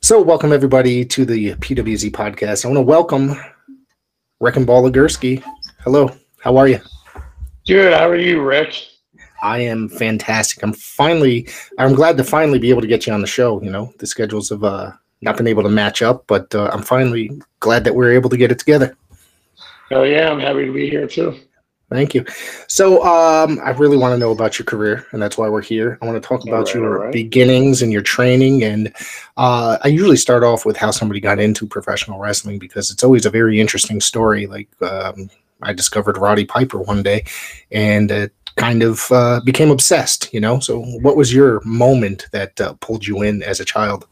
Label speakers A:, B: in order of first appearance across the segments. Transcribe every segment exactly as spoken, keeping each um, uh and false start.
A: So, welcome everybody to the P W Z podcast. I want to welcome Wrecking Ball Legursky. Hello, how are you?
B: Good. How are you, Rick?
A: I am fantastic. I'm finally, I'm glad to finally be able to get you on the show. You know, the schedules have uh, not been able to match up, but uh, I'm finally glad that we're able to get it together.
B: Oh yeah, I'm happy to be here too.
A: Thank you. So, um, I really want to know about your career, and that's why we're here. I want to talk about
B: All right,
A: your
B: all right.
A: beginnings and your training. And uh, I usually start off with how somebody got into professional wrestling because it's always a very interesting story. Like, um, I discovered Roddy Piper one day, and it kind of uh, became obsessed, you know? So, what was your moment that uh, pulled you in as a child?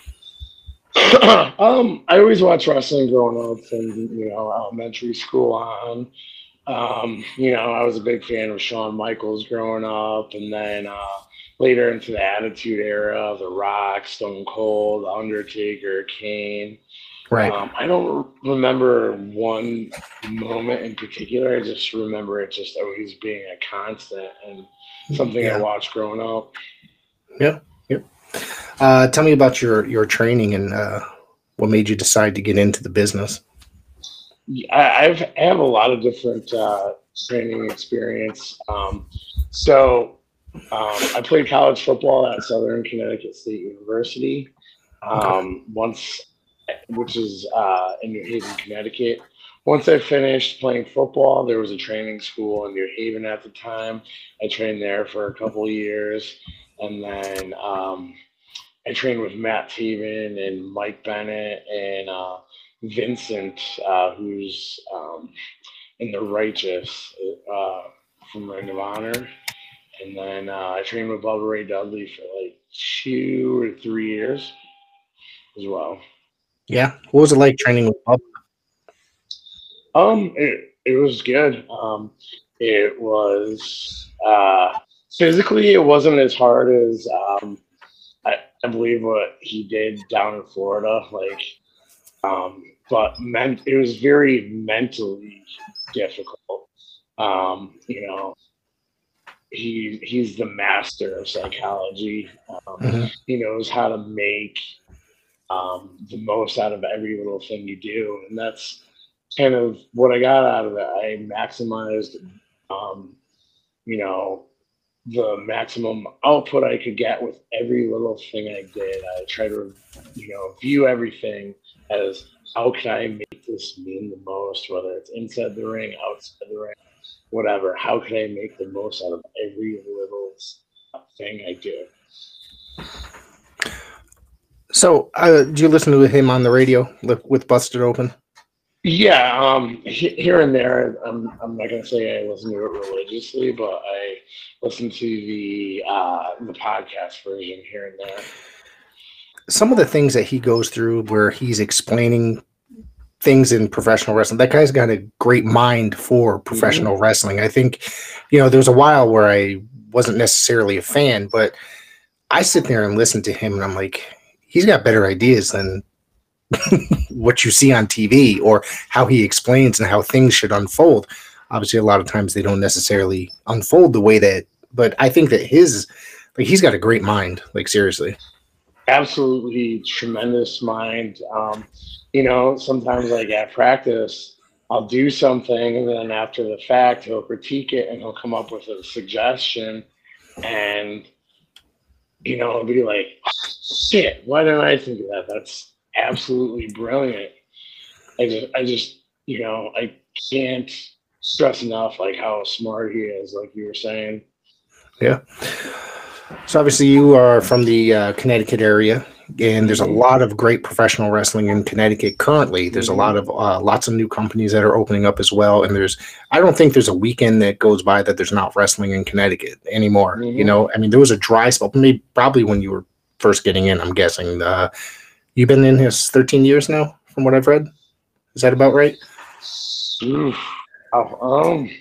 B: um, I always watched wrestling growing up from you know elementary school on. Um, you know, I was a big fan of Shawn Michaels growing up, and then uh, later into the Attitude Era, The Rock, Stone Cold, Undertaker, Kane.
A: Right.
B: Um, I don't remember one moment in particular. I just remember it just always being a constant and something
A: Yeah.
B: I watched growing up.
A: Yeah. Yep. Uh, tell me about your, your training and uh, what made you decide to get into the business.
B: I, I've I have a lot of different uh, training experience. Um, so um, I played college football at Southern Connecticut State University. Um, once, which is uh, in New Haven, Connecticut. Once I finished playing football, there was a training school in New Haven at the time. I trained there for a couple of years, and then um, I trained with Matt Taven and Mike Bennett and uh, Vincent, uh, who's um, in the Righteous uh, from Ring of Honor. And then uh, I trained with Bubba Ray Dudley for like two or three years as well.
A: Yeah. What was it like training with Bubba?
B: Um, it, it was good. Um, it was uh, physically, it wasn't as hard as um, I, I believe what he did down in Florida. Like, um, but men, it was very mentally difficult. Um, you know, he he's the master of psychology. Um,
A: Mm-hmm.
B: He knows how to make um, the most out of every little thing you do, and that's kind of what I got out of it. I maximized, um, you know, the maximum output I could get with every little thing I did. I tried to, you know, view everything as how can I make this mean the most, whether it's inside the ring, outside the ring, whatever. How can I make the most out of every little thing I do?
A: So, uh, do you listen to him on the radio with Busted Open?
B: Yeah, um, here and there. I'm I'm not gonna say I listen to it religiously, but I listen to the uh, the podcast version here and there.
A: Some of the things that he goes through where he's explaining things in professional wrestling, that guy's got a great mind for professional mm-hmm. wrestling. I think, you know, there's a while where I wasn't necessarily a fan, but I sit there and listen to him and I'm like, he's got better ideas than what you see on T V or how he explains and how things should unfold. Obviously, a lot of times they don't necessarily unfold the way that, but I think that his, like, he's got a great mind, like, seriously.
B: Absolutely tremendous mind. Um, you know, sometimes like at practice, I'll do something and then after the fact, he'll critique it and he'll come up with a suggestion and, you know, I'll be like, shit, why didn't I think of that? That's absolutely brilliant. I just, I just, you know, I can't stress enough like how smart he is, like you were saying.
A: Yeah. So obviously you are from the uh, Connecticut area, and there's a lot of great professional wrestling in Connecticut currently. There's a lot of uh, lots of new companies that are opening up as well, and there's I don't think there's a weekend that goes by that there's not wrestling in Connecticut anymore. Mm-hmm. You know, I mean, there was a dry spell, maybe probably when you were first getting in. I'm guessing uh, you've been in here thirteen years now, from what I've read. Is that about right?
B: Oof. Oh, um.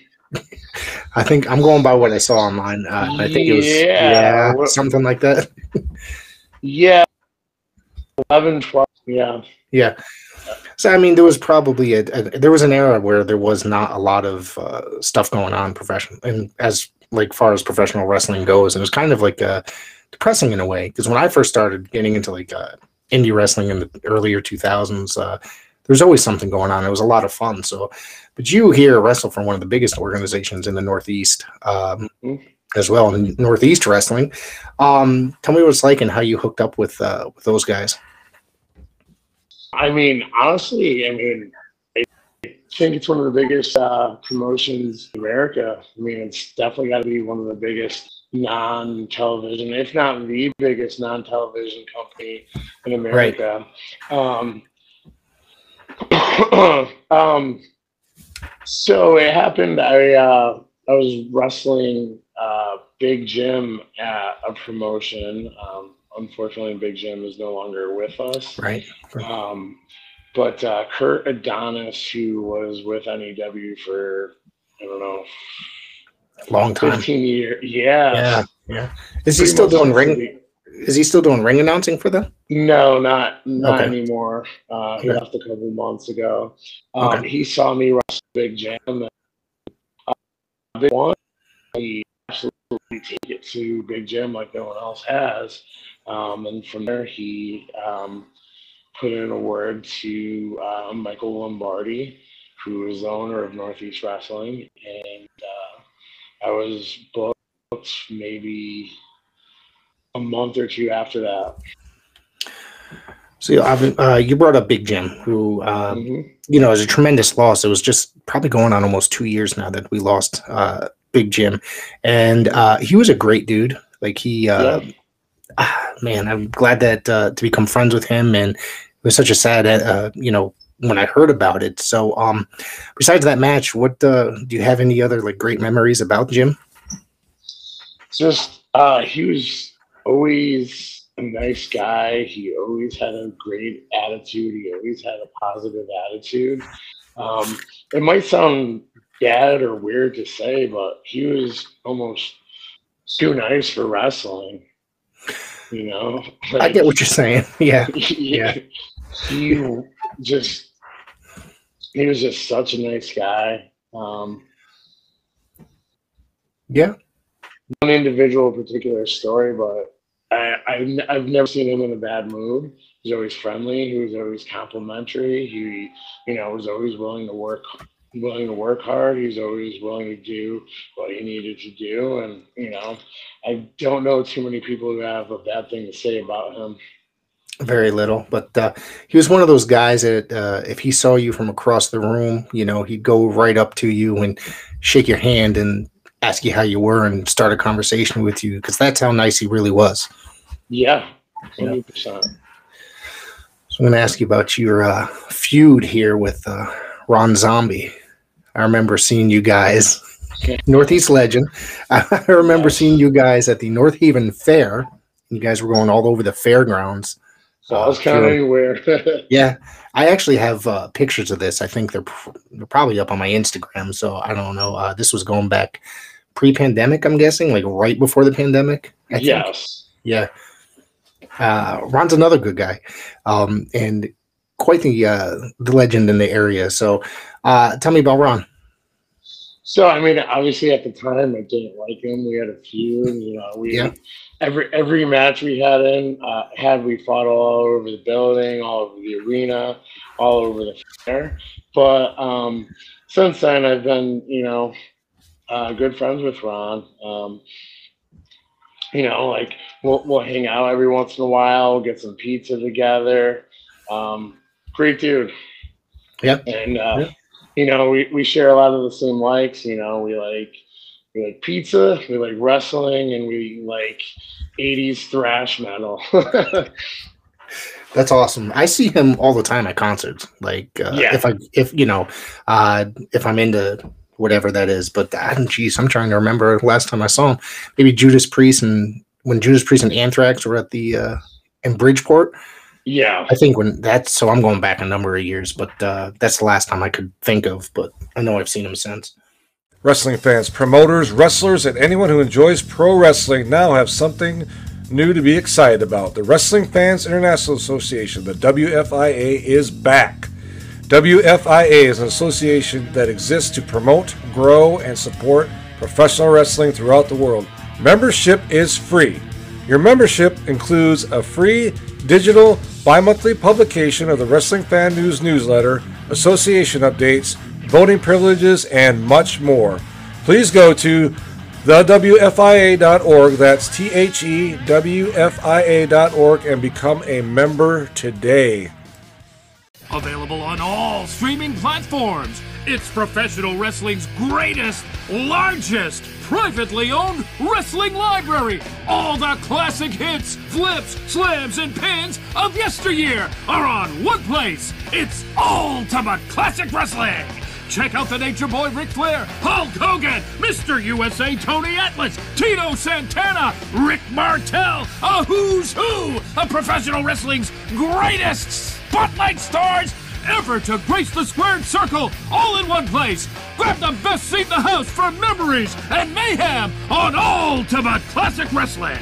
A: I think I'm going by what I saw online. Uh, I think it was yeah, yeah something like that.
B: Yeah, eleven, twelve, yeah.
A: Yeah. So, I mean, there was probably a, a there was an era where there was not a lot of uh, stuff going on professional and as like far as professional wrestling goes. And it was kind of like uh, depressing in a way because when I first started getting into like uh, indie wrestling in the earlier two thousands. Uh, there's always something going on. It was a lot of fun. So, but you here wrestle for one of the biggest organizations in the Northeast um, mm-hmm. as well, in Northeast Wrestling. Um, tell me what it's like and how you hooked up with uh, with those guys.
B: I mean, honestly, I mean, I think it's one of the biggest uh, promotions in America. I mean, it's definitely got to be one of the biggest non-television, if not the biggest non-television company in America. Right. Um, um, so it happened. I uh, I was wrestling uh, Big Jim at a promotion. Um, unfortunately, Big Jim is no longer with us.
A: Right.
B: Um, but uh, Kurt Adonis, who was with N E W for I don't know,
A: long time,
B: fifteen years. Yeah.
A: Yeah. Yeah. Is he still doing ring? Is he still doing ring announcing for them?
B: No, not not
A: okay.
B: anymore. Uh, he
A: okay.
B: left a couple months ago. Um,
A: okay.
B: He saw me wrestle Big Jam. And, uh, Big One, he absolutely take it to Big Jim like no one else has. Um, and from there, he um, put in a word to uh, Michael Lombardi, who is the owner of Northeast Wrestling, and uh, I was booked maybe a month or two after that.
A: So uh, you brought up Big Jim, who uh, mm-hmm. you know is a tremendous loss. It was just probably going on almost two years now that we lost uh, Big Jim, and uh, he was a great dude. Like he, uh, yeah. ah, man, I'm glad that uh, to become friends with him, and it was such a sad, uh, you know, when I heard about it. So, um, besides that match, what uh, do you have any other like great memories about Jim?
B: Just uh, he was always a nice guy. He always had a great attitude. He always had a positive attitude. Um, it might sound bad or weird to say, but he was almost too nice for wrestling. You know,
A: like, I get what you're saying. Yeah,
B: yeah. He just he was just such a nice guy. Um,
A: yeah.
B: One individual particular story, but I, I've, I've never seen him in a bad mood. He's always friendly. He was always complimentary. He, you know, was always willing to work, willing to work hard. He's always willing to do what he needed to do. And, you know, I don't know too many people who have a bad thing to say about him.
A: Very little, but uh, he was one of those guys that uh, if he saw you from across the room, you know, he'd go right up to you and shake your hand and ask you how you were and start a conversation with you, because that's how nice he really was.
B: Yeah, one hundred percent.
A: So I'm going to ask you about your uh, feud here with uh, Ron Zombie. I remember seeing you guys, Northeast Legend. I remember yes. seeing you guys at the North Haven Fair. You guys were going all over the fairgrounds.
B: So I was kind of anywhere.
A: Yeah, I actually have uh, pictures of this. I think they're, pr- they're probably up on my Instagram. So I don't know. Uh, this was going back pre-pandemic, I'm guessing, like right before the pandemic. I
B: yes.
A: Think. Yeah. Uh, Ron's another good guy, um, and quite the uh, the legend in the area. So, uh, tell me about Ron.
B: So, I mean, obviously at the time I didn't like him. We had a feud. You know, we
A: yeah.
B: every every match we had in uh, had we fought all over the building, all over the arena, all over the fair. But um, since then, I've been, you know, uh, good friends with Ron. Um, you know, like we'll we'll hang out every once in a while, get some pizza together. Um, great dude.
A: Yep.
B: And uh,
A: yep.
B: you know, we, we share a lot of the same likes. You know, we like we like pizza, we like wrestling, and we like eighties thrash metal.
A: That's awesome. I see him all the time at concerts. Like, uh,
B: yeah.
A: if I, if you know, uh, if I'm into whatever that is, but uh, geez, I'm trying to remember last time I saw him. Maybe Judas Priest, and when Judas Priest and Anthrax were at the uh, in Bridgeport.
B: Yeah,
A: I think when that's so I'm going back a number of years, but uh, that's the last time I could think of. But I know I've seen him since.
C: Wrestling fans, promoters, wrestlers, and anyone who enjoys pro wrestling now have something new to be excited about. The Wrestling Fans International Association, the W F I A, is back. W F I A is an association that exists to promote, grow, and support professional wrestling throughout the world. Membership is free. Your membership includes a free digital bi-monthly publication of the Wrestling Fan News newsletter, association updates, voting privileges, and much more. Please go to the W F I A dot org, that's T H E W F I A dot org, and become a member today.
D: Available on all streaming platforms. It's professional wrestling's greatest, largest, privately owned wrestling library. All the classic hits, flips, slams, and pins of yesteryear are on one place. It's Ultimate Classic Wrestling. Check out the Nature Boy Ric Flair, Hulk Hogan, Mister U S A Tony Atlas, Tito Santana, Rick Martel, a who's who of professional wrestling's greatest spotlight stars ever to grace the squared circle, all in one place. Grab the best seat in the house for memories and mayhem on Ultimate Classic Wrestling.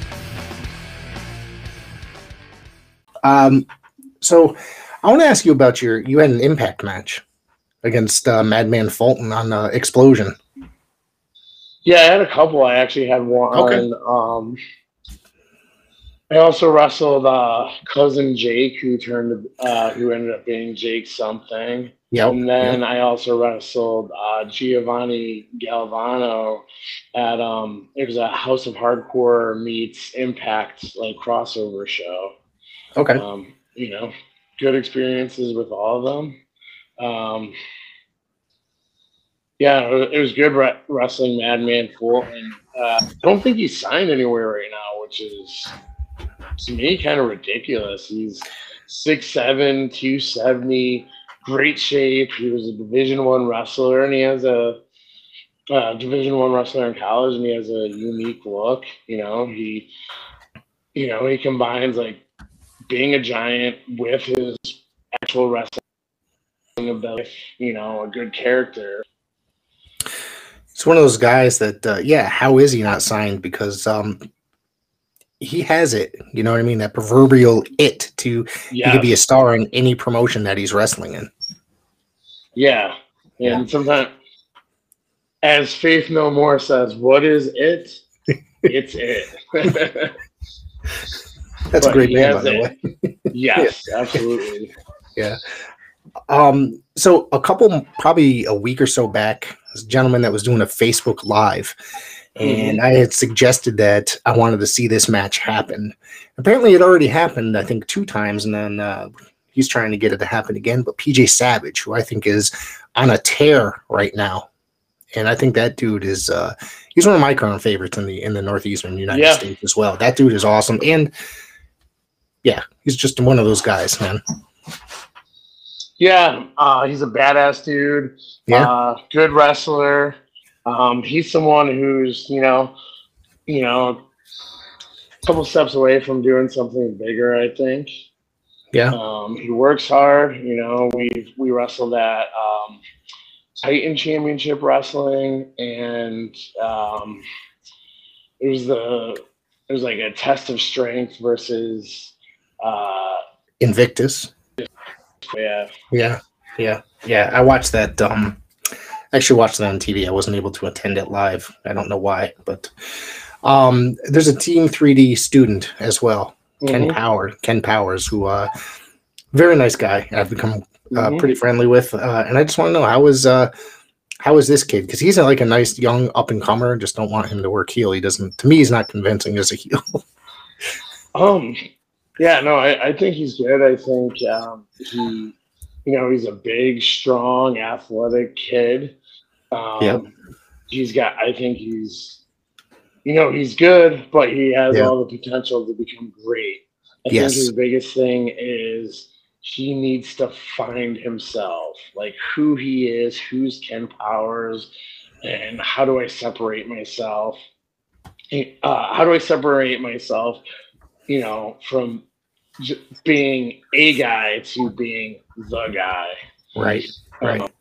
A: Um, so I want to ask you about your, you had an Impact match against uh, Madman Fulton on uh, Explosion.
B: Yeah, I had a couple. I actually had one.
A: Okay.
B: Um, I also wrestled uh, cousin Jake, who turned, uh, who ended up being Jake something.
A: Yep.
B: And then
A: Yep.
B: I also wrestled uh, Giovanni Galvano at um, it was a House of Hardcore meets Impact like crossover show.
A: Okay.
B: Um, you know, good experiences with all of them. Um, yeah, it was, it was good re- wrestling Madman Fulton. Uh, I don't think he's signed anywhere right now, which is to me kind of ridiculous. He's six seven, two seventy, great shape. He was a Division One wrestler, and he has a uh, Division One wrestler in college, and he has a unique look. You know, he, you know, he combines like being a giant with his actual wrestling ability, you know, a good character.
A: It's one of those guys that, uh, yeah, how is he not signed? Because um, he has it, you know what I mean? That proverbial it to,
B: Yeah.
A: he could be a star in any promotion that he's wrestling in.
B: Yeah. And
A: Yeah.
B: sometimes, as Faith No More says, what is it? It's it.
A: That's
B: But
A: a great
B: he
A: man, by
B: has
A: the
B: it.
A: way.
B: Yes, absolutely.
A: Yeah. Um, so a couple, probably a week or so back, this gentleman that was doing a Facebook Live, and I had suggested that I wanted to see this match happen. Apparently it already happened, I think, two times, and then uh, he's trying to get it to happen again. But P J Savage, who I think is on a tear right now, and I think that dude is uh, he's one of my current favorites in the in the northeastern United
B: Yeah.
A: States as well. That dude is awesome, and yeah, he's just one of those guys, man.
B: Yeah, uh, he's a badass dude.
A: Yeah.
B: Uh, good wrestler. Um, he's someone who's, you know, you know, a couple steps away from doing something bigger, I think.
A: Yeah.
B: Um, he works hard. You know, we we wrestled at um, Titan Championship Wrestling, and um, it was the it was like a test of strength versus uh,
A: Invictus.
B: yeah.
A: Yeah, yeah, yeah. I watched that. Um, I actually watched that on T V. I wasn't able to attend it live. I don't know why, but um, there's a Team three D student as well, Ken
B: Mhm.
A: Power, Ken Powers, who uh, very nice guy. I've become uh,
B: Mhm.
A: pretty friendly with, uh, and I just want to know how is uh, how is this kid? Because he's like a nice young up and comer. Just don't want him to work heel. He doesn't. To me, he's not convincing as a heel.
B: Um, yeah, no, I, I think he's good. I think um, he, you know, he's a big, strong, athletic kid. Um,
A: Yep.
B: He's got, I think he's, you know, he's good, but he has
A: Yeah.
B: all the potential to become great. I
A: Yes.
B: think his biggest thing is he needs to find himself, like who he is, who's Ken Powers, and how do I separate myself? Uh, how do I separate myself, you know, from j- being a guy to being the guy?
A: Right. Right.
B: Um,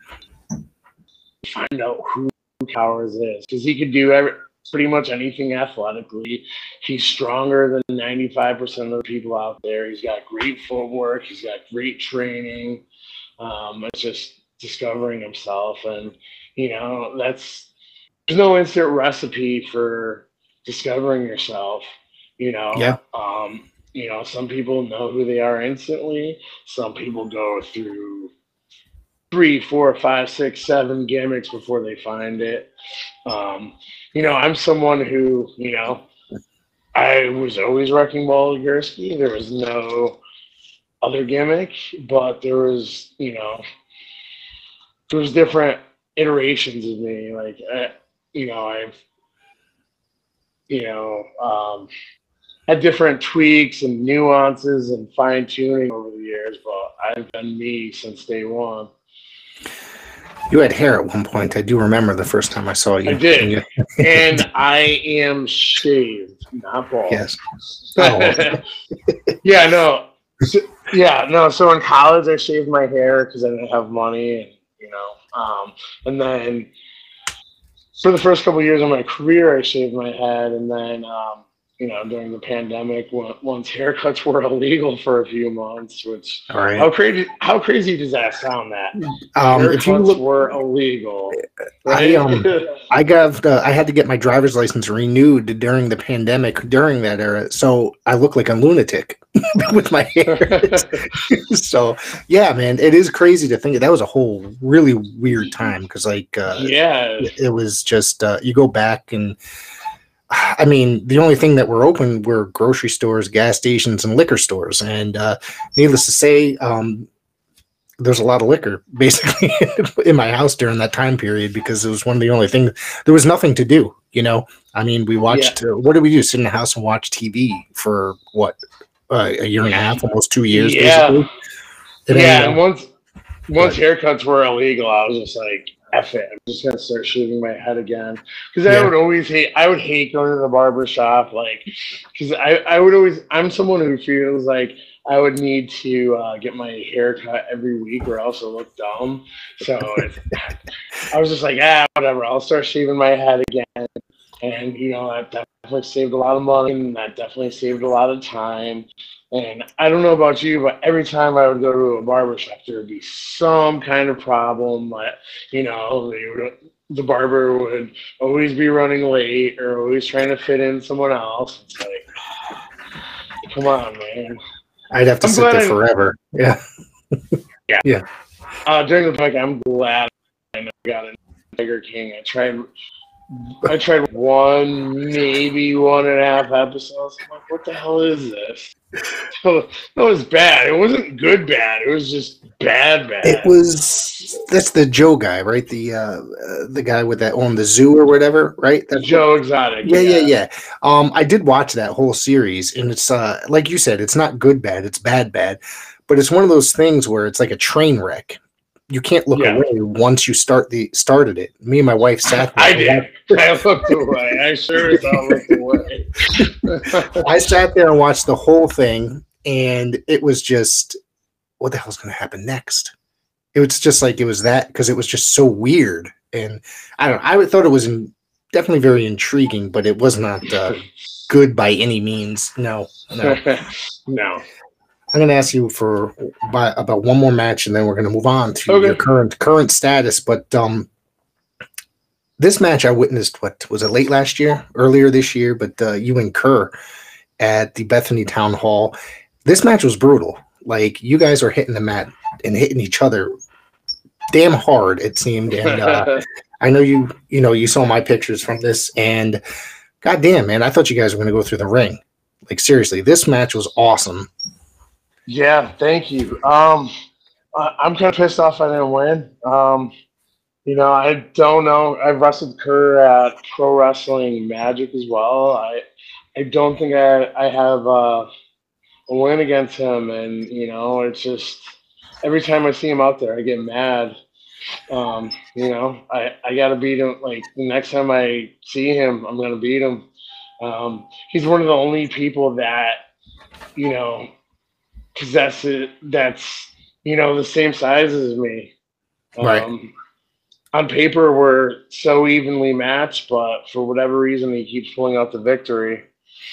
B: find out who Powers is, because he could do every, pretty much anything athletically. He's stronger than ninety-five percent of the people out there. He's got great footwork. He's got great training. Um, it's just discovering himself, and you know, that's there's no instant recipe for discovering yourself. You know,
A: Yeah.
B: um, you know, some people know who they are instantly. Some people go through three, four, five, six, seven gimmicks before they find it. Um, you know, I'm someone who, you know, I was always wrecking ball Gursky. There was no other gimmick, but there was, you know, there was different iterations of me. Like, uh, you know, I've, you know, um, had different tweaks and nuances and fine tuning over the years, but I've been me since day one.
A: You had hair at one point. I do remember the first time I saw you.
B: I did.
A: You-
B: And I am shaved, not bald.
A: Yes. Oh.
B: Yeah, no. So, yeah, no. So in college, I shaved my hair because I didn't have money, and you know, um, and then for the first couple of years of my career, I shaved my head, and then um, you know, during the pandemic, when, once haircuts were illegal for a few months, which
A: All right.
B: how crazy how crazy does that sound? That
A: Um,
B: haircuts
A: if you look,
B: were illegal.
A: I
B: Right?
A: um, I got uh, I had to get my driver's license renewed during the pandemic during that era, so I look like a lunatic with my hair. So yeah, man, it is crazy to think that was a whole really weird time because like uh,
B: yeah.
A: it was just uh, you go back and I mean the only thing that were open were grocery stores, gas stations, and liquor stores, and uh, needless to say, um, there's a lot of liquor basically in my house during that time period because it was one of the only things. There was nothing to do, you know. I mean, we watched. Uh, what did we do? Sit in the house and watch T V for what uh, a year and a half, almost two years,
B: Yeah.
A: basically. And
B: Yeah,
A: then,
B: and
A: uh,
B: once once haircuts were illegal, I was just like, F it. I'm just gonna start shaving my head again. Because I
A: Yeah.
B: would always hate I would hate going to the barber shop, like because I, I would always I'm someone who feels like I would need to uh, get my hair cut every week or else I'll look dumb. So it's, I was just like, ah, whatever, I'll start shaving my head again. And you know, that definitely saved a lot of money and that definitely saved a lot of time. And I don't know about you, but every time I would go to a barbershop, there would be some kind of problem. Like, you know, they would, the barber would always be running late or always trying to fit in someone else. It's like, come on, man.
A: I'd have to
B: I'm
A: sit
B: glad
A: there
B: I-
A: forever. Yeah.
B: Uh, during the break, I'm glad I never got a Tiger King. I tried, I tried one, maybe one and a half episodes. I'm like, what the hell is this? So, that was bad. It wasn't good bad. It was just bad bad.
A: It was that's the Joe guy, right? The uh, uh the guy with that on the zoo or whatever, right? That's
B: Joe Exotic.
A: Yeah, yeah, yeah. Um, I did watch that whole series, and it's uh, like you said, it's not good bad, it's bad bad, but it's one of those things where it's like a train wreck. You can't look
B: Yeah.
A: away once you start the started it. Me and my wife sat there.
B: I did. I looked away. I sure as hell looked away.
A: I sat there and watched the whole thing, and it was just, what the hell's going to happen next? It was just like it was that because it was just so weird, and I don't know. I thought it was in, definitely very intriguing, but it was not uh, good by any means. No, no.
B: No.
A: I'm going to ask you for by, about one more match, and then we're going to move on to
B: Okay.
A: your current current status. But um, this match I witnessed. What was it? Late last year, earlier this year. But uh, you and Kerr at the Bethany Town Hall. This match was brutal. Like you guys were hitting the mat and hitting each other damn hard. It seemed, and uh, I know you. You know, you saw my pictures from this, and goddamn, man, I thought you guys were going to go through the ring. Like seriously, this match was awesome.
B: Yeah, thank you. Um, I- I'm kind of pissed off I didn't win. Um, you know, I don't know. I've wrestled Kerr at Pro Wrestling Magic as well. I I don't think I I have uh, a win against him, and you know, it's just every time I see him out there, I get mad. Um, you know, I I gotta beat him. Like the next time I see him, I'm gonna beat him. Um, he's one of the only people that you know. Because that's it. That's you know the same size as me. Um,
A: Right.
B: On paper, we're so evenly matched, but for whatever reason, he keeps pulling out the victory.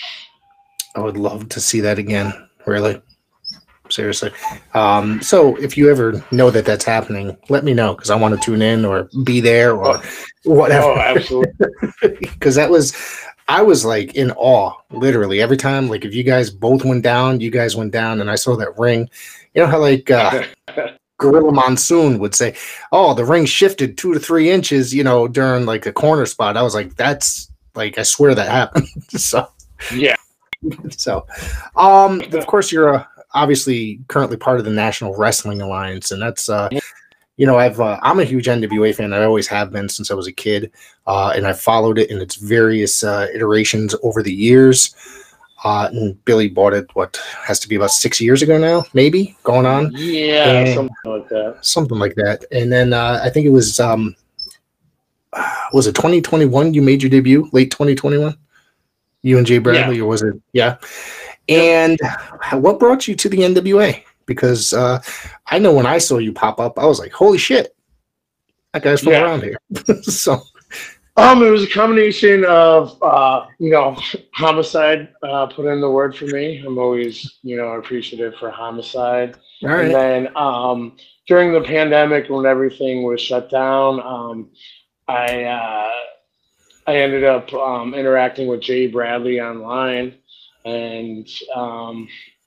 A: I would love to see that again. Really, seriously. Um, so if you ever know that that's happening, let me know because I want to tune in or be there or whatever.
B: Oh, absolutely.
A: Because that was, I was like in awe, literally every time. Like if you guys both went down, you guys went down, and I saw that ring. You know how like uh, Gorilla Monsoon would say, "Oh, the ring shifted two to three inches," you know, during like a corner spot. I was like, "That's like I swear that happened." so
B: yeah.
A: So, um, of course, you're uh, obviously currently part of the National Wrestling Alliance, and that's uh. You know, I've uh, I'm a huge N W A fan. I always have been since I was a kid, uh, and I've followed it in its various uh, iterations over the years. Uh, and Billy bought it, what has to be about six years ago now, maybe going on.
B: Yeah,
A: and
B: something like that.
A: Something like that. And then uh, I think it was um, was it twenty twenty-one? You made your debut, late twenty twenty-one. You and Jay Bradley, yeah. Or was it? Yeah. And yep. What brought you to the N W A? Because uh, I know when I saw you pop up, I was like, "Holy shit, that guy's from yeah. around here." so,
B: um, it was a combination of uh, you know, Homicide uh, put in the word for me. I'm always you know appreciative for Homicide.
A: All right.
B: And then um, during the pandemic, when everything was shut down, um, I uh, I ended up um, interacting with Jay Bradley online, and um,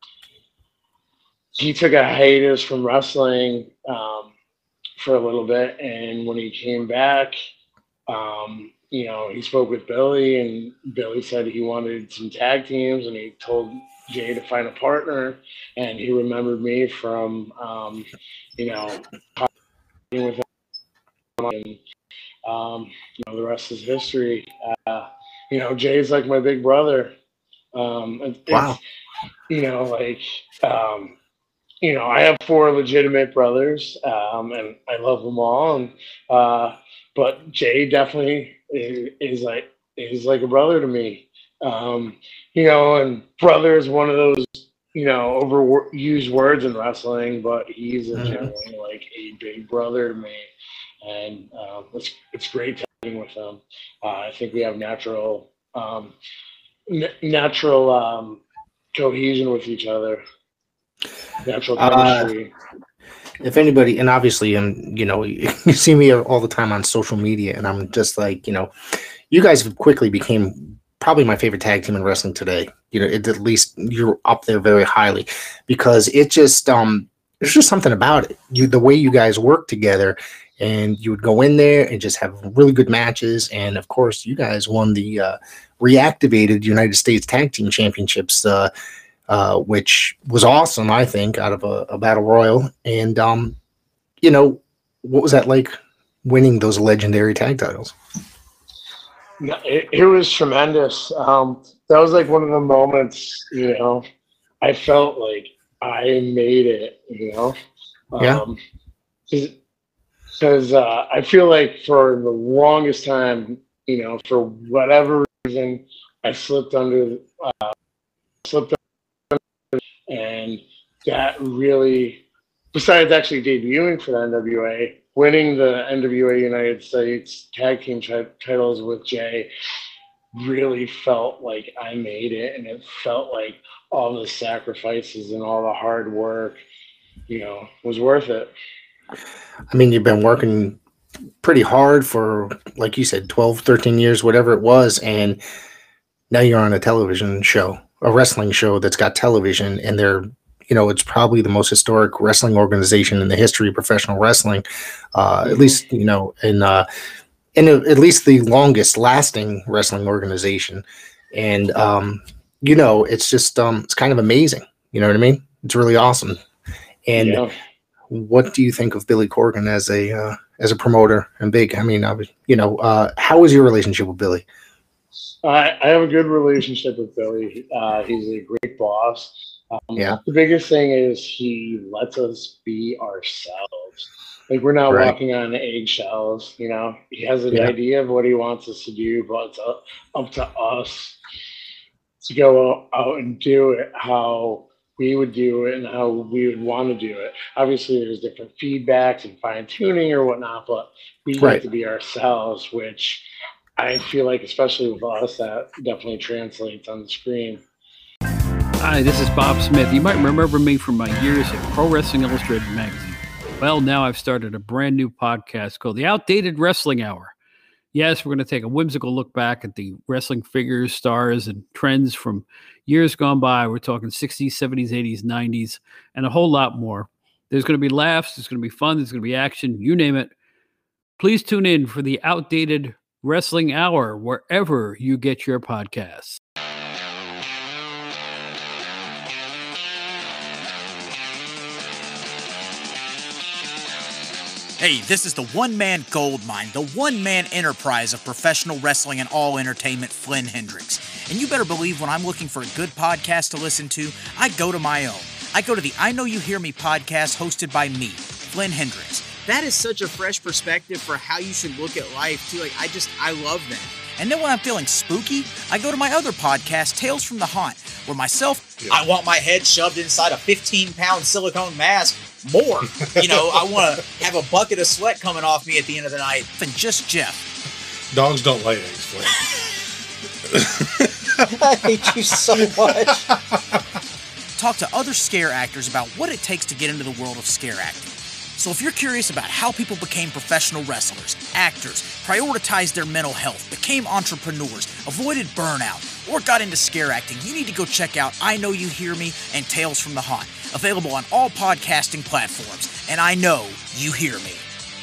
B: he took a hiatus from wrestling um, for a little bit, and when he came back, um, you know, he spoke with Billy, and Billy said he wanted some tag teams, and he told Jay to find a partner, and he remembered me from, um, you know, with him, and um, you know, the rest is history. Uh, you know, Jay's like my big brother. Um, it's,
A: wow.
B: You know, like. Um, You know, I have four legitimate brothers, um, and I love them all. And uh, but Jay definitely is, is like is like a brother to me. Um, you know, and brother is one of those you know overused words in wrestling, but he's a generally like a big brother to me, and um, it's it's great talking with him. Uh, I think we have natural um, n- natural um, cohesion with each other. Natural chemistry.
A: Uh, if anybody, and obviously, and you know, you see me all the time on social media, and I'm just like, you know, you guys quickly became probably my favorite tag team in wrestling today. You know, it, at least you're up there very highly because it just, um, there's just something about it. You, the way you guys work together, and you would go in there and just have really good matches. And of course, you guys won the uh, reactivated United States Tag Team Championships. Uh, Uh, which was awesome, I think, out of a, a battle royal. And, um, you know, what was that like winning those legendary tag titles?
B: No, it, it was tremendous. Um, that was like one of the moments, you know, I felt like I made it, you know? Um, yeah. Because uh, I feel like for the longest time, you know, for whatever reason, I slipped under, uh, slipped and that really, besides actually debuting for the N W A, winning the N W A United States Tag Team tri- titles with Jay really felt like I made it, and it felt like all the sacrifices and all the hard work, you know, was worth it.
A: I mean, you've been working pretty hard for, like you said, twelve, thirteen years, whatever it was, and now you're on a television show. A wrestling show that's got television, and they're, you know, it's probably the most historic wrestling organization in the history of professional wrestling, uh, mm-hmm. at least, you know, in, uh, in a, at least the longest lasting wrestling organization. And, um, you know, it's just, um, it's kind of amazing. You know what I mean? It's really awesome. And yeah. What do you think of Billy Corgan as a, uh, as a promoter and big? I mean, I was, you know, uh, how is your relationship with Billy?
B: I, I have a good relationship with Billy. Uh, he's a great boss. Um,
A: yeah.
B: The biggest thing is he lets us be ourselves. Like, we're not right. walking on eggshells, you know. He has an yeah. idea of what he wants us to do, but it's up, up to us to go out and do it how we would do it and how we would want to do it. Obviously, there's different feedbacks and fine-tuning or whatnot, but we right. get to be ourselves, which I feel like, especially with us, that definitely translates on the screen.
E: Hi, this is Bob Smith. You might remember me from my years at Pro Wrestling Illustrated magazine. Well, now I've started a brand new podcast called The Outdated Wrestling Hour. Yes, we're going to take a whimsical look back at the wrestling figures, stars, and trends from years gone by. We're talking sixties, seventies, eighties, nineties, and a whole lot more. There's going to be laughs. There's going to be fun. There's going to be action. You name it. Please tune in for the Outdated Wrestling Hour wherever you get your podcasts.
F: Hey, this is the one-man gold mine, the one-man enterprise of professional wrestling and all entertainment, Flynn Hendricks. And you better believe when I'm looking for a good podcast to listen to, I go to my own. I go to the I Know You Hear Me podcast hosted by me, Flynn Hendricks.
G: That is such a fresh perspective for how you should look at life, too. Like, I just, I love that.
F: And then when I'm feeling spooky, I go to my other podcast, Tales from the Haunt, where myself...
G: I want my head shoved inside a fifteen-pound silicone mask. More. You know, I want to have a bucket of sweat coming off me at the end of the night.
F: And just Jeff.
C: Dogs don't lay eggs, Flynn.
G: I hate you so much.
F: Talk to other scare actors about what it takes to get into the world of scare acting. So if you're curious about how people became professional wrestlers, actors, prioritized their mental health, became entrepreneurs, avoided burnout, or got into scare acting, you need to go check out I Know You Hear Me and Tales from the Haunt, available on all podcasting platforms. And I know you hear me.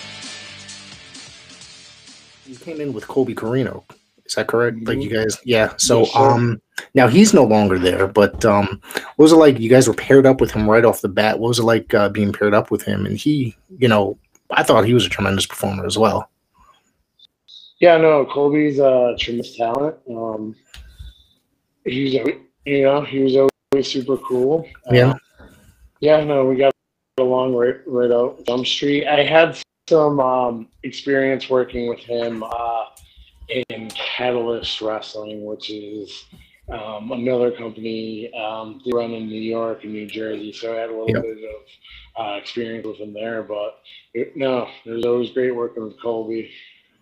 A: You came in with Colby Carino. Is that correct?
B: Mm-hmm.
A: Like you guys, yeah. So
B: Yes, sir.
A: um now he's no longer there, but um what was it like? You guys were paired up with him right off the bat. What was it like uh, being paired up with him? And he, you know, I thought he was a tremendous performer as well.
B: Yeah, no, Colby's a tremendous talent. Um, he's, al- you know, he was always super cool. Uh,
A: Yeah.
B: Yeah, no, we got along right, right out Jump Street. I had some um, experience working with him uh, in Catalyst Wrestling, which is um, another company um, they run in New York and New Jersey. So I had a little
A: Yep.
B: bit of uh, experience with him there. But it, no, it was always great working with Colby.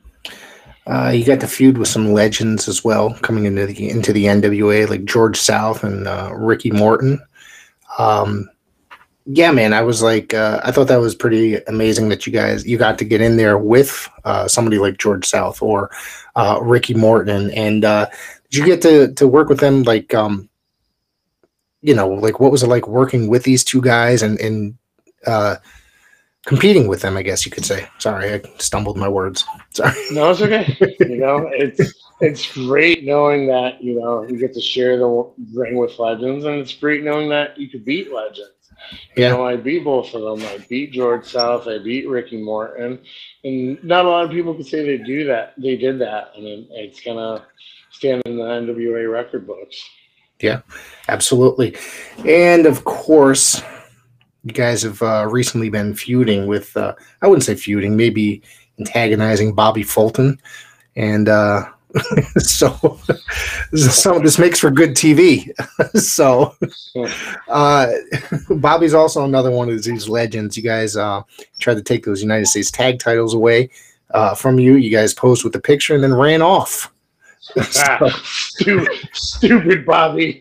A: Uh, you got to feud with some legends as well coming into the into the N W A, like George South and uh, Ricky Morton. Um, yeah, man, I was like, uh, I thought that was pretty amazing that you guys you got to get in there with uh, somebody like George South or uh, Ricky Morton, and uh, did you get to to work with them? Like, um, you know, like what was it like working with these two guys and and uh, competing with them? I guess you could say. Sorry, I stumbled my words. Sorry.
B: No, it's okay. You know, it's it's great knowing that, you know, you get to share the ring with legends, and it's great knowing that you could beat legends. You
A: Yeah.
B: know, I beat both of them. I beat George South. I beat Ricky Morton, and not a lot of people can say they do that. They did that, and it, it's gonna stand in the N W A record books.
A: Yeah, absolutely. And of course, you guys have uh, recently been feuding with, uh, I wouldn't say feuding, maybe antagonizing Bobby Fulton. And uh, so some this makes for good T V. So uh, Bobby's also another one of these legends. You guys uh, tried to take those United States tag titles away uh, from you. You guys posed with the picture and then ran off.
B: Ah, stupid, stupid Bobby.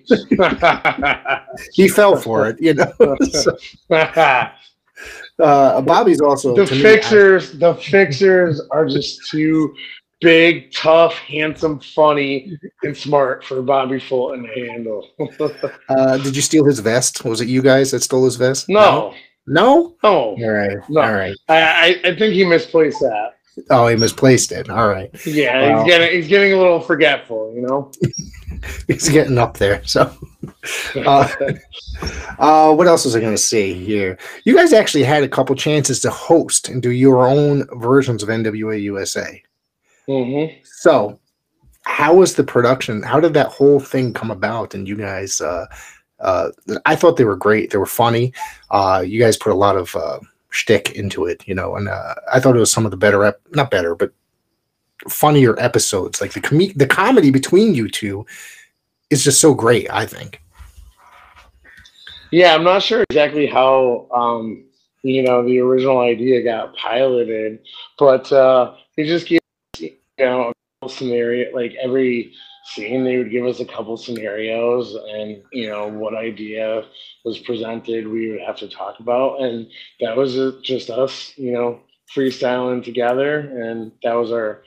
A: He fell for it, you know. So,
B: the
A: uh, Bobby's also to me,
B: fixers, the fixers are just too big, tough, handsome, funny, and smart for Bobby Fulton to handle.
A: uh, did you steal his vest? Was it you guys that stole his vest?
B: No,
A: No?
B: no.
A: All right.
B: No.
A: All right.
B: I, I, I think he misplaced that.
A: Oh, he misplaced it. All right.
B: Yeah,
A: Wow.
B: he's getting he's getting a little forgetful, you know.
A: He's getting up there. So, uh, uh, what else was I going to say here? You guys actually had a couple chances to host and do your own versions of N W A U S A.
B: hmm
A: So, how was the production? How did that whole thing come about? And you guys, uh, uh, I thought they were great. They were funny. Uh, you guys put a lot of uh, shtick into it, you know, and uh, I thought it was some of the better, ep- not better, but funnier episodes. Like the com- the comedy between you two is just so great, I think.
B: Yeah, I'm not sure exactly how um, you know, the original idea got piloted, but uh, they just gave you know a couple scenario, like every scene they would give us a couple scenarios, and you know what idea was presented we would have to talk about, and that was uh, just us, you know, freestyling together, and that was our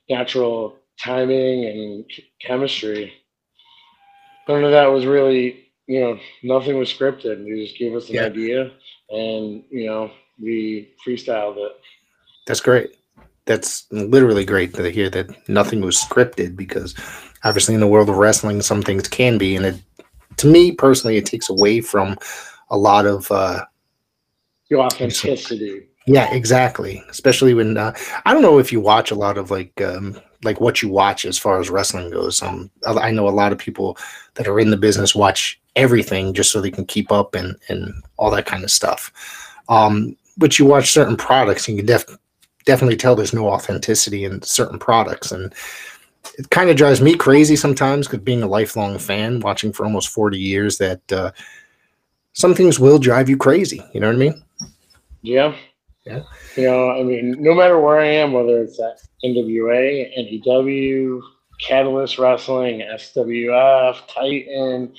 B: natural timing and chemistry. None of that was really, you know, nothing was scripted. They just gave us an
A: Yeah.
B: idea, and you know, we freestyled it.
A: That's great. That's literally great to hear that nothing was scripted, because obviously in the world of wrestling, some things can be, and it, to me personally, it takes away from a lot of. Uh,
B: The authenticity.
A: yeah, exactly. Especially when uh, I don't know if you watch a lot of like um, like what you watch as far as wrestling goes. Um, I I know a lot of people that are in the business watch everything just so they can keep up and and all that kind of stuff. Um, but you watch certain products, and you def- definitely tell there's no authenticity in certain products, and it kind of drives me crazy sometimes, because being a lifelong fan, watching for almost forty years, that uh, some things will drive you crazy. You know what I mean?
B: Yeah.
A: Yeah.
B: You know, I mean, no matter where I am, whether it's at N W A, N E W, Catalyst Wrestling, S W F, Titan,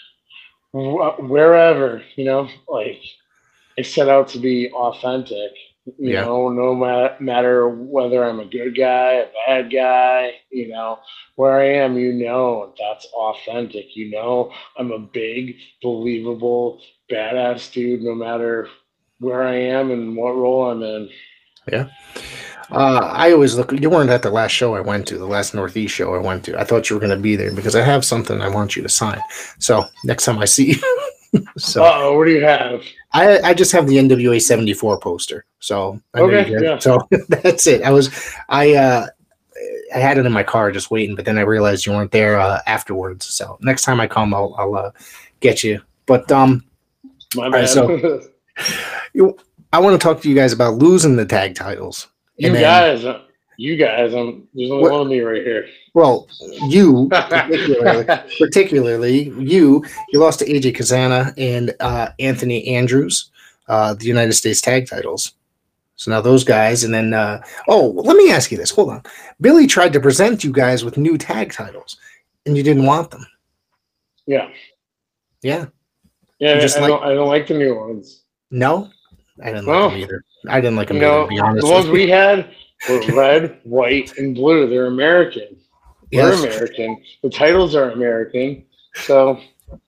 B: wh- wherever, you know, like I set out to be authentic. You
A: Yeah.
B: know, no ma- matter whether I'm a good guy, a bad guy, you know, where I am, you know, that's authentic. You know, I'm a big, believable, badass dude, no matter where I am and what role I'm in.
A: Yeah. Uh, I always look. You weren't at the last show I went to, the last Northeast show I went to. I thought you were going to be there because I have something I want you to sign. So next time I see you, so
B: Uh-oh, what do you have?
A: I, I just have the N W A seventy-four poster. So I know
B: Okay,
A: you did.
B: yeah.
A: So that's it. I was I uh I had it in my car just waiting, but then I realized you weren't there uh, afterwards. So next time I come, I'll I'll uh, get you. But um,
B: My
A: all right,
B: bad.
A: so you, I want to talk to you guys about losing the tag titles.
B: you
A: And then-
B: guys, uh, you guys, um, there's only
A: What-
B: one of me right here.
A: Well, you particularly, particularly you, you lost to A J Kazana and uh, Anthony Andrews, uh, the United States tag titles. So now those guys, and then uh, oh, let me ask you this. Hold on, Billy tried to present you guys with new tag titles, and you didn't want them.
B: Yeah,
A: Yeah,
B: yeah.
A: You just
B: I
A: like-
B: don't, I don't like the new ones.
A: no, I didn't
B: No.
A: like them either. I didn't like them
B: You
A: either.
B: know,
A: To be honest,
B: the ones
A: with you.
B: we had were red, white, and blue. They're American. We're
A: Yes.
B: American. The titles are American. So,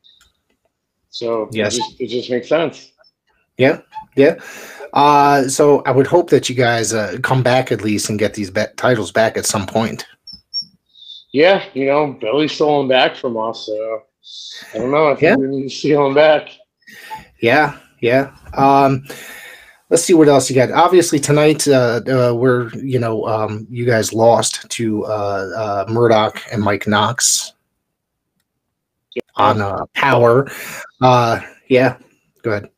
B: so
A: Yes.
B: it, just, it just makes sense.
A: Yeah, yeah. Uh, so I would hope that you guys uh, come back at least and get these ba- titles back at some point.
B: Yeah, you know, Billy stole them back from us. So I don't know. I think
A: Yeah.
B: we need to steal them back.
A: Yeah, yeah. Um, let's see what else you got. Obviously tonight, uh, uh, we're you know, um, you guys lost to uh, uh, Murdoch and Mike Knox on uh, Power. Uh, yeah, go ahead.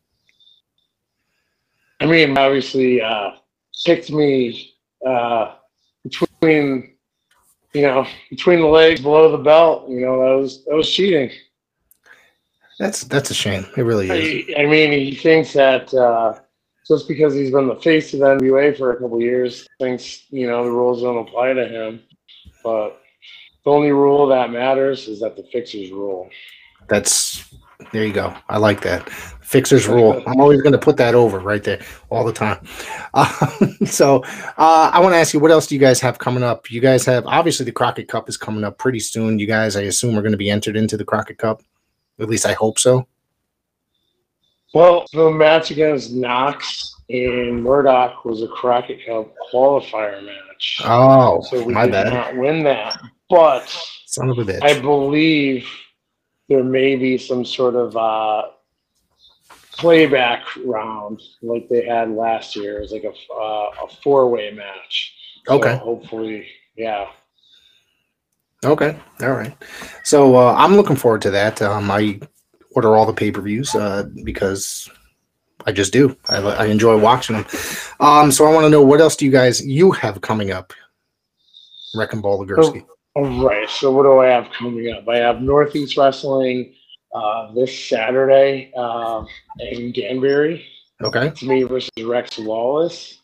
B: I mean, obviously, uh, kicked me uh, between, you know, between the legs below the belt. You know, that was that was cheating.
A: That's that's a shame. It really is.
B: I, I mean, he thinks that uh, just because he's been the face of the N W A for a couple of years, thinks you know the rules don't apply to him. But the only rule that matters is that the fixers rule.
A: That's there you go. I like that. Fixers rule. I'm always going to put that over right there all the time. Uh, so uh, I want to ask you, what else do you guys have coming up? You guys have, obviously the Crockett Cup is coming up pretty soon. You guys, I assume, are going to be entered into the Crockett Cup. At least I hope so.
B: Well, the match against Knox and Murdoch was a Crockett Cup qualifier match.
A: Oh,
B: so we
A: my
B: did
A: bad.
B: not win that. But
A: Son of a bitch.
B: I believe there may be some sort of uh, playback round like they had last year. It was like a, uh, a four-way match. So
A: Okay.
B: hopefully, yeah.
A: Okay. All right. So uh, I'm looking forward to that. Um, I order all the pay-per-views uh, because I just do. I, I enjoy watching them. Um, so I want to know, what else do you guys you have coming up? Wrecking Ball Legursky.
B: All right. So what do I have coming up? I have Northeast Wrestling uh, this Saturday uh, in Danbury.
A: Okay.
B: It's me versus Rex Wallace.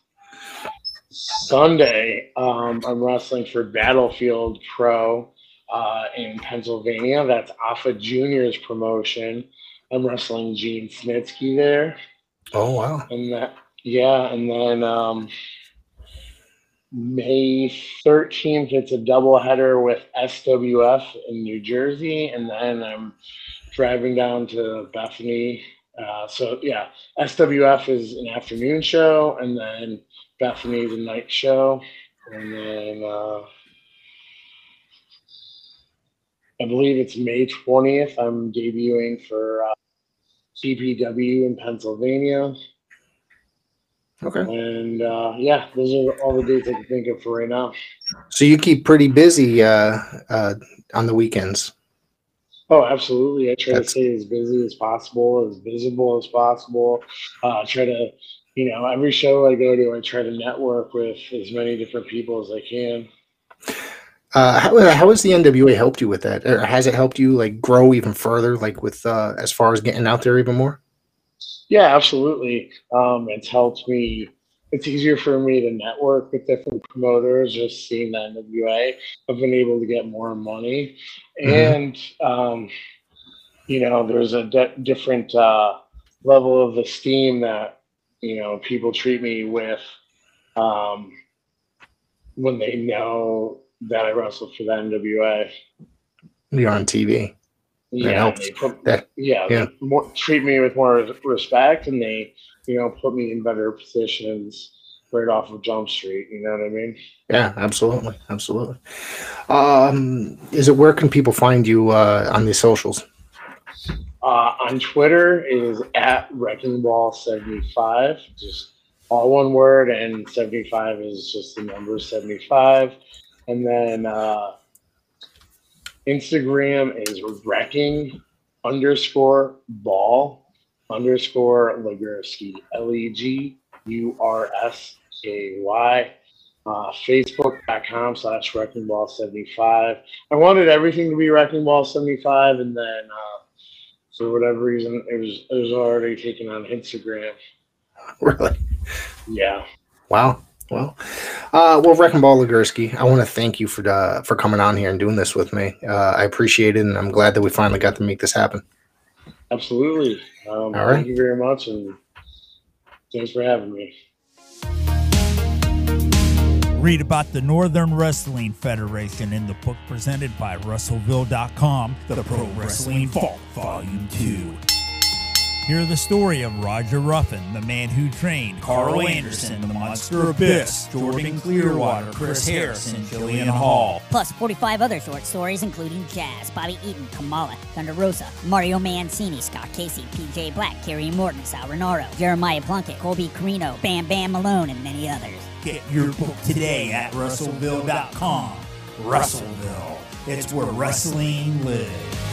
B: Sunday, um, I'm wrestling for Battlefield Pro uh, in Pennsylvania. That's Alpha Junior's promotion. I'm wrestling Gene Snitsky there.
A: Oh wow.
B: And that, yeah, and then um, May thirteenth, it's a doubleheader with S W F in New Jersey, and then I'm driving down to Bethany. Uh, so yeah, S W F is an afternoon show, and then Bethany is a night show, and then uh, I believe it's May twentieth. I'm debuting for uh, C P W in Pennsylvania.
A: Okay.
B: And uh, yeah, those are all the dates I can think of for right now.
A: So you keep pretty busy uh, uh, on the weekends.
B: Oh, absolutely. I try
A: That's-
B: to stay as busy as possible, as visible as possible. Uh, try to, you know, every show I go to, I try to network with as many different people as I can.
A: Uh, how, how has the N W A helped you with that? Or has it helped you like grow even further, like with uh, as far as getting out there even more?
B: Yeah, absolutely. Um, it's helped me. It's easier for me to network with different promoters. Just seeing the N W A, I've been able to get more money,
A: Mhm.
B: and um, you know, there's a de- different uh, level of esteem that you know people treat me with um, when they know that I wrestled for the N W A.
A: You're on T V.
B: Yeah,
A: helps.
B: they put,
A: That-
B: yeah,
A: yeah.
B: they more, treat me with more respect, and they, you know, put me in better positions right off of Jump Street. You know what I mean?
A: Yeah, absolutely, absolutely. Um, is it where can people find you uh, on the socials?
B: Uh, on Twitter is at Wrecking Ball seventy-five, just all one word, and seventy-five is just the number seventy-five. And then uh, Instagram is wrecking underscore ball underscore Legursky, L E G U R S K Y. Uh, Facebook.com slash Wrecking Ball seventy-five. I wanted everything to be Wrecking Ball seventy-five, and then uh, for whatever reason, it was it was already taken on Instagram.
A: Really?
B: Yeah.
A: Wow. Well, uh, well, Wrecking Ball Legursky, I want to thank you for uh, for coming on here and doing this with me. Uh, I appreciate it, and I'm glad that we finally got to make this happen.
B: Absolutely. Um,
A: All right.
B: Thank you very much, and thanks for having me.
H: Read about the Northern Wrestling Federation in the book presented by Russellville dot com, The Pro Wrestling Vault, Volume two. Hear the story of Roger Ruffin, the man who trained Carl Anderson, the Monster Abyss, Jordan Clearwater, Chris Harris, and Jillian Hall.
I: Plus forty-five other short stories, including Jazz, Bobby Eaton, Kamala, Thunder Rosa, Mario Mancini, Scott Casey, P J Black, Kerry Morton, Sal Renaro, Jeremiah Plunkett, Colby Carino, Bam Bam Malone, and many others.
H: Get your book today at Russellville dot com. Russellville, it's where wrestling lives.